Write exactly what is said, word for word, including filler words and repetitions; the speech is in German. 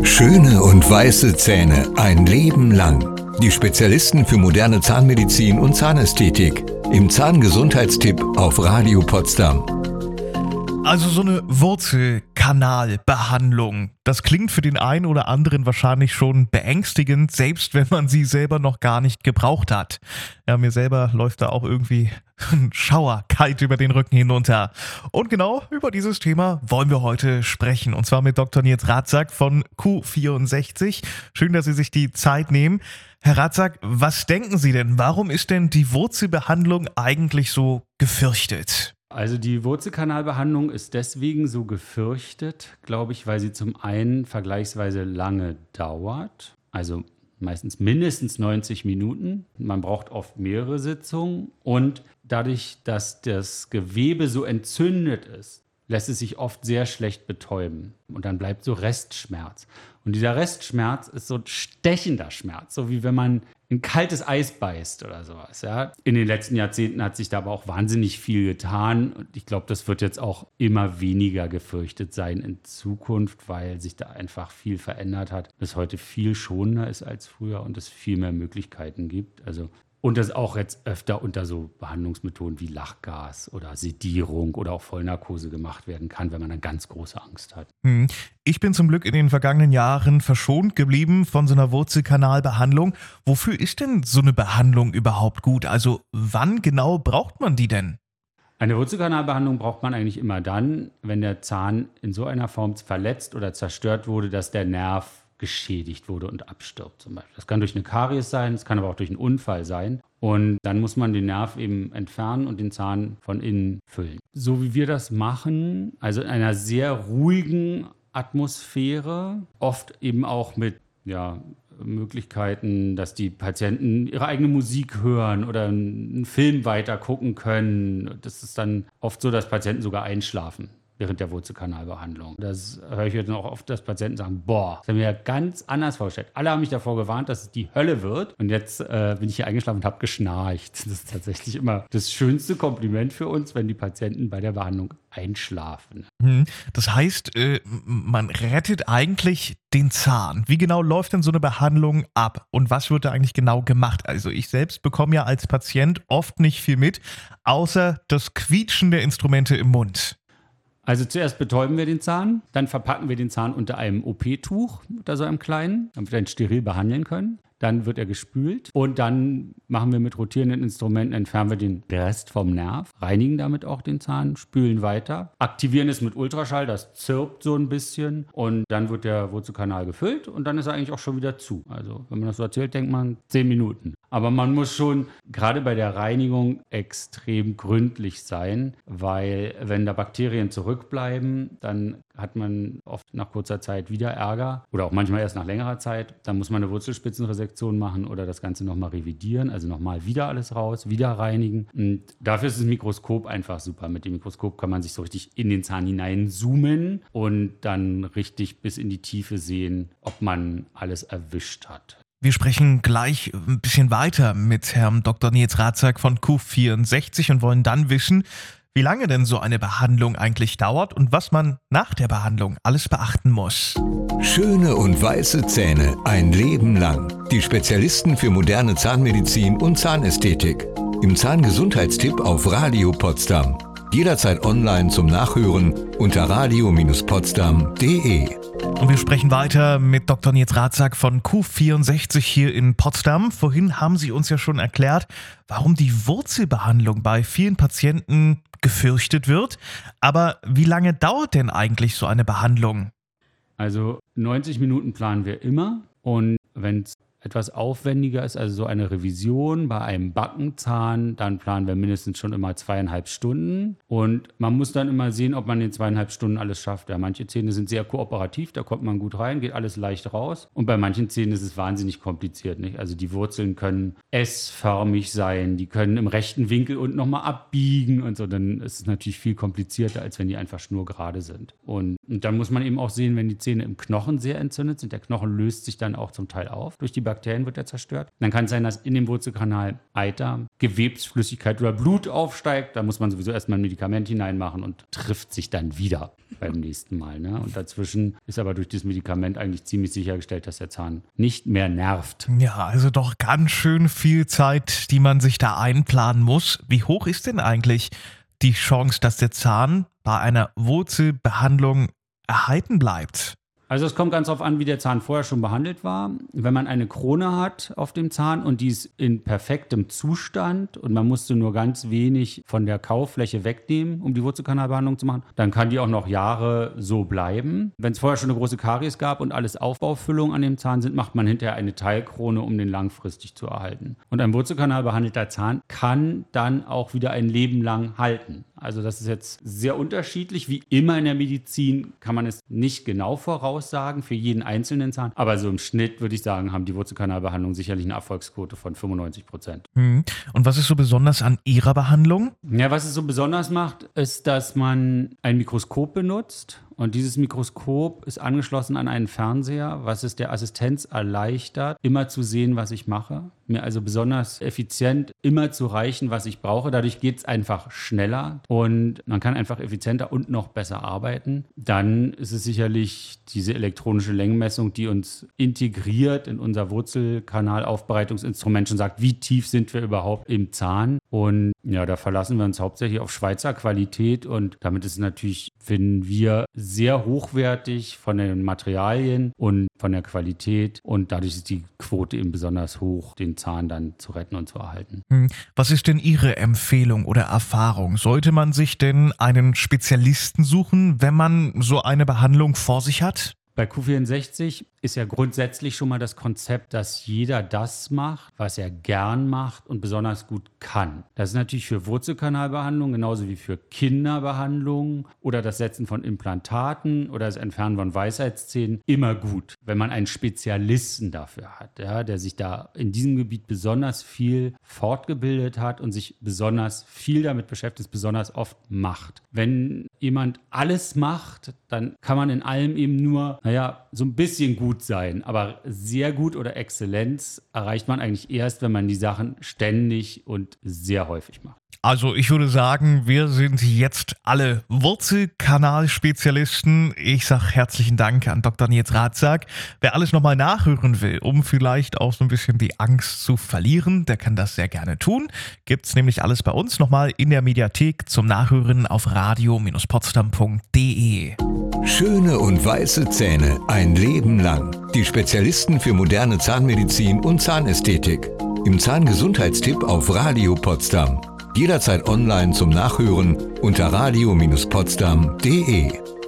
Schöne und weiße Zähne ein Leben lang. Die Spezialisten für moderne Zahnmedizin und Zahnästhetik im Zahngesundheitstipp auf Radio Potsdam. Also so eine Wurzelkanalbehandlung, das klingt für den einen oder anderen wahrscheinlich schon beängstigend, selbst wenn man sie selber noch gar nicht gebraucht hat. Ja, mir selber läuft da auch irgendwie ein Schauer kalt über den Rücken hinunter. Und genau über dieses Thema wollen wir heute sprechen. Und zwar mit Doktor Nils Ratzak von Q vierundsechzig. Schön, dass Sie sich die Zeit nehmen. Herr Ratzak, was denken Sie denn? Warum ist denn die Wurzelbehandlung eigentlich so gefürchtet? Also die Wurzelkanalbehandlung ist deswegen so gefürchtet, glaube ich, weil sie zum einen vergleichsweise lange dauert, also meistens mindestens neunzig Minuten. Man braucht oft mehrere Sitzungen und dadurch, dass das Gewebe so entzündet ist, lässt es sich oft sehr schlecht betäuben und dann bleibt so Restschmerz. Und dieser Restschmerz ist so ein stechender Schmerz, so wie wenn man in kaltes Eis beißt oder sowas. Ja. In den letzten Jahrzehnten hat sich da aber auch wahnsinnig viel getan und ich glaube, das wird jetzt auch immer weniger gefürchtet sein in Zukunft, weil sich da einfach viel verändert hat, es heute viel schonender ist als früher und es viel mehr Möglichkeiten gibt. Also Und das auch jetzt öfter unter so Behandlungsmethoden wie Lachgas oder Sedierung oder auch Vollnarkose gemacht werden kann, wenn man eine ganz große Angst hat. Hm. Ich bin zum Glück in den vergangenen Jahren verschont geblieben von so einer Wurzelkanalbehandlung. Wofür ist denn so eine Behandlung überhaupt gut? Also wann genau braucht man die denn? Eine Wurzelkanalbehandlung braucht man eigentlich immer dann, wenn der Zahn in so einer Form verletzt oder zerstört wurde, dass der Nerv geschädigt wurde und abstirbt zum Beispiel. Das kann durch eine Karies sein, es kann aber auch durch einen Unfall sein. Und dann muss man den Nerv eben entfernen und den Zahn von innen füllen. So wie wir das machen, also in einer sehr ruhigen Atmosphäre, oft eben auch mit ja, Möglichkeiten, dass die Patienten ihre eigene Musik hören oder einen Film weiter gucken können. Das ist dann oft so, dass Patienten sogar einschlafen während der Wurzelkanalbehandlung. Das höre ich dann auch oft, dass Patienten sagen, boah, das haben wir ja ganz anders vorgestellt. Alle haben mich davor gewarnt, dass es die Hölle wird. Und jetzt äh, bin ich hier eingeschlafen und habe geschnarcht. Das ist tatsächlich immer das schönste Kompliment für uns, wenn die Patienten bei der Behandlung einschlafen. Das heißt, äh, man rettet eigentlich den Zahn. Wie genau läuft denn so eine Behandlung ab? Und was wird da eigentlich genau gemacht? Also ich selbst bekomme ja als Patient oft nicht viel mit, außer das Quietschen der Instrumente im Mund. Also zuerst betäuben wir den Zahn, dann verpacken wir den Zahn unter einem O P-Tuch, unter so einem kleinen, damit wir ihn steril behandeln können. Dann wird er gespült und dann machen wir mit rotierenden Instrumenten, entfernen wir den Rest vom Nerv, reinigen damit auch den Zahn, spülen weiter, aktivieren es mit Ultraschall, das zirpt so ein bisschen und dann wird der Wurzelkanal gefüllt und dann ist er eigentlich auch schon wieder zu. Also wenn man das so erzählt, denkt man zehn Minuten. Aber man muss schon gerade bei der Reinigung extrem gründlich sein, weil wenn da Bakterien zurückbleiben, dann hat man oft nach kurzer Zeit wieder Ärger oder auch manchmal erst nach längerer Zeit. Dann muss man eine Wurzelspitzenresektion machen oder das Ganze nochmal revidieren, also nochmal wieder alles raus, wieder reinigen. Und dafür ist das Mikroskop einfach super. Mit dem Mikroskop kann man sich so richtig in den Zahn hinein zoomen und dann richtig bis in die Tiefe sehen, ob man alles erwischt hat. Wir sprechen gleich ein bisschen weiter mit Herrn Doktor Nils Ratzak von Q vierundsechzig und wollen dann wissen, wie lange denn so eine Behandlung eigentlich dauert und was man nach der Behandlung alles beachten muss. Schöne und weiße Zähne ein Leben lang. Die Spezialisten für moderne Zahnmedizin und Zahnästhetik im Zahngesundheitstipp auf Radio Potsdam. Jederzeit online zum Nachhören unter radio Potsdam punkt de. Und wir sprechen weiter mit Doktor Nils Ratzak von Q vierundsechzig hier in Potsdam. Vorhin haben Sie uns ja schon erklärt, warum die Wurzelbehandlung bei vielen Patienten gefürchtet wird. Aber wie lange dauert denn eigentlich so eine Behandlung? Also neunzig Minuten planen wir immer und wenn es etwas aufwendiger ist, also so eine Revision bei einem Backenzahn, dann planen wir mindestens schon immer zweieinhalb Stunden. Und man muss dann immer sehen, ob man in zweieinhalb Stunden alles schafft. Ja, manche Zähne sind sehr kooperativ, da kommt man gut rein, geht alles leicht raus. Und bei manchen Zähnen ist es wahnsinnig kompliziert, nicht? Also die Wurzeln können S-förmig sein, die können im rechten Winkel unten nochmal abbiegen und so. Dann ist es natürlich viel komplizierter, als wenn die einfach schnurgerade sind. Und, und dann muss man eben auch sehen, wenn die Zähne im Knochen sehr entzündet sind, der Knochen löst sich dann auch zum Teil auf durch die Bakterien wird er zerstört. Dann kann es sein, dass in dem Wurzelkanal Eiter, Gewebsflüssigkeit oder Blut aufsteigt. Da muss man sowieso erstmal ein Medikament hineinmachen und trifft sich dann wieder beim nächsten Mal. Ne? Und dazwischen ist aber durch das Medikament eigentlich ziemlich sichergestellt, dass der Zahn nicht mehr nervt. Ja, also doch ganz schön viel Zeit, die man sich da einplanen muss. Wie hoch ist denn eigentlich die Chance, dass der Zahn bei einer Wurzelbehandlung erhalten bleibt? Also es kommt ganz darauf an, wie der Zahn vorher schon behandelt war. Wenn man eine Krone hat auf dem Zahn und die ist in perfektem Zustand und man musste nur ganz wenig von der Kaufläche wegnehmen, um die Wurzelkanalbehandlung zu machen, dann kann die auch noch Jahre so bleiben. Wenn es vorher schon eine große Karies gab und alles Aufbaufüllungen an dem Zahn sind, macht man hinterher eine Teilkrone, um den langfristig zu erhalten. Und ein Wurzelkanalbehandelter Zahn kann dann auch wieder ein Leben lang halten. Also das ist jetzt sehr unterschiedlich. Wie immer in der Medizin kann man es nicht genau voraussagen für jeden einzelnen Zahn. Aber so im Schnitt würde ich sagen, haben die Wurzelkanalbehandlungen sicherlich eine Erfolgsquote von fünfundneunzig Prozent. Und was ist so besonders an Ihrer Behandlung? Ja, was es so besonders macht, ist, dass man ein Mikroskop benutzt. Und dieses Mikroskop ist angeschlossen an einen Fernseher, was es der Assistenz erleichtert, immer zu sehen, was ich mache. Mir also besonders effizient immer zu reichen, was ich brauche. Dadurch geht es einfach schneller und man kann einfach effizienter und noch besser arbeiten. Dann ist es sicherlich diese elektronische Längenmessung, die uns integriert in unser Wurzelkanalaufbereitungsinstrument schon sagt, wie tief sind wir überhaupt im Zahn. Und ja, da verlassen wir uns hauptsächlich auf Schweizer Qualität und damit ist es natürlich, finden wir, sehr hochwertig von den Materialien und von der Qualität und dadurch ist die Quote eben besonders hoch, den Zahn dann zu retten und zu erhalten. Was ist denn Ihre Empfehlung oder Erfahrung? Sollte man sich denn einen Spezialisten suchen, wenn man so eine Behandlung vor sich hat? Bei Q vierundsechzig ist ja grundsätzlich schon mal das Konzept, dass jeder das macht, was er gern macht und besonders gut kann. Das ist natürlich für Wurzelkanalbehandlung genauso wie für Kinderbehandlung oder das Setzen von Implantaten oder das Entfernen von Weisheitszähnen immer gut, wenn man einen Spezialisten dafür hat, ja, der sich da in diesem Gebiet besonders viel fortgebildet hat und sich besonders viel damit beschäftigt, besonders oft macht. Wenn jemand alles macht, dann kann man in allem eben nur, naja, so ein bisschen gut sein, aber sehr gut oder Exzellenz erreicht man eigentlich erst, wenn man die Sachen ständig und sehr häufig macht. Also ich würde sagen, wir sind jetzt alle Wurzelkanalspezialisten. Ich sage herzlichen Dank an Doktor Nils Ratzak. Wer alles nochmal nachhören will, um vielleicht auch so ein bisschen die Angst zu verlieren, der kann das sehr gerne tun. Gibt's nämlich alles bei uns nochmal in der Mediathek zum Nachhören auf radio Bindestrich potsdam punkt de. Schöne und weiße Zähne ein Leben lang. Die Spezialisten für moderne Zahnmedizin und Zahnästhetik. Im Zahngesundheitstipp auf Radio Potsdam. Jederzeit online zum Nachhören unter radio Bindestrich potsdam punkt de.